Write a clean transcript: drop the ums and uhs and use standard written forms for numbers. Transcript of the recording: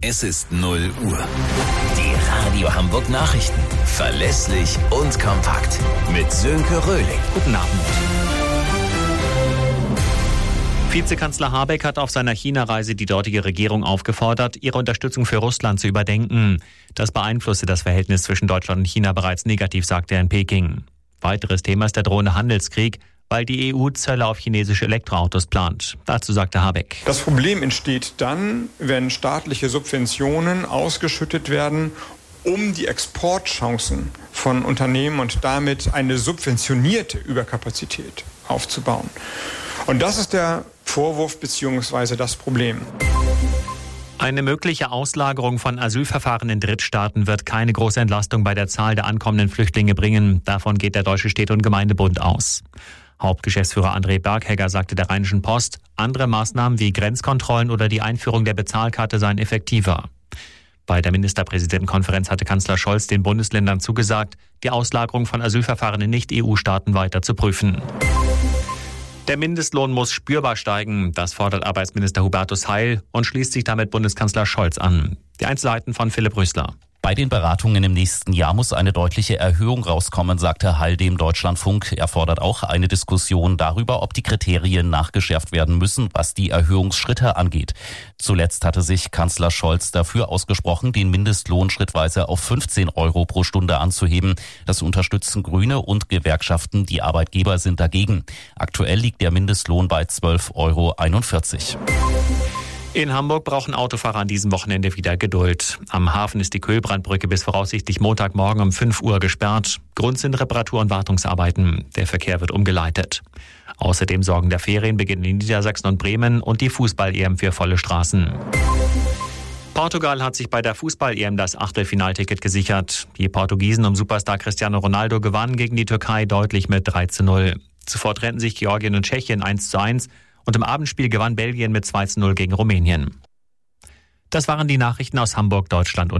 Es ist 0 Uhr. Die Radio Hamburg Nachrichten. Verlässlich und kompakt. Mit Sönke Röhling. Guten Abend. Vizekanzler Habeck hat auf seiner China-Reise die dortige Regierung aufgefordert, ihre Unterstützung für Russland zu überdenken. Das beeinflusse das Verhältnis zwischen Deutschland und China bereits negativ, sagte er in Peking. Weiteres Thema ist der drohende Handelskrieg, weil die EU Zölle auf chinesische Elektroautos plant. Dazu sagte Habeck: Das Problem entsteht dann, wenn staatliche Subventionen ausgeschüttet werden, um die Exportchancen von Unternehmen und damit eine subventionierte Überkapazität aufzubauen. Und das ist der Vorwurf bzw. das Problem. Eine mögliche Auslagerung von Asylverfahren in Drittstaaten wird keine große Entlastung bei der Zahl der ankommenden Flüchtlinge bringen. Davon geht der Deutsche Städte- und Gemeindebund aus. Hauptgeschäftsführer André Berghegger sagte der Rheinischen Post, andere Maßnahmen wie Grenzkontrollen oder die Einführung der Bezahlkarte seien effektiver. Bei der Ministerpräsidentenkonferenz hatte Kanzler Scholz den Bundesländern zugesagt, die Auslagerung von Asylverfahren in Nicht-EU-Staaten weiter zu prüfen. Der Mindestlohn muss spürbar steigen, das fordert Arbeitsminister Hubertus Heil und schließt sich damit Bundeskanzler Scholz an. Die Einzelheiten von Philipp Rösler. Bei den Beratungen im nächsten Jahr muss eine deutliche Erhöhung rauskommen, sagte Heil dem Deutschlandfunk. Er fordert auch eine Diskussion darüber, ob die Kriterien nachgeschärft werden müssen, was die Erhöhungsschritte angeht. Zuletzt hatte sich Kanzler Scholz dafür ausgesprochen, den Mindestlohn schrittweise auf 15 Euro pro Stunde anzuheben. Das unterstützen Grüne und Gewerkschaften. Die Arbeitgeber sind dagegen. Aktuell liegt der Mindestlohn bei 12,41 Euro. In Hamburg brauchen Autofahrer an diesem Wochenende wieder Geduld. Am Hafen ist die Kühlbrandbrücke bis voraussichtlich Montagmorgen um 5 Uhr gesperrt. Grund sind Reparatur- und Wartungsarbeiten. Der Verkehr wird umgeleitet. Außerdem sorgen der Ferien beginnen in Niedersachsen und Bremen und die Fußball-EM für volle Straßen. Portugal hat sich bei der Fußball-EM das Achtelfinalticket gesichert. Die Portugiesen um Superstar Cristiano Ronaldo gewannen gegen die Türkei deutlich mit 3:0. Zuvor trennten sich Georgien und Tschechien 1:1. Und im Abendspiel gewann Belgien mit 2:0 gegen Rumänien. Das waren die Nachrichten aus Hamburg, Deutschland und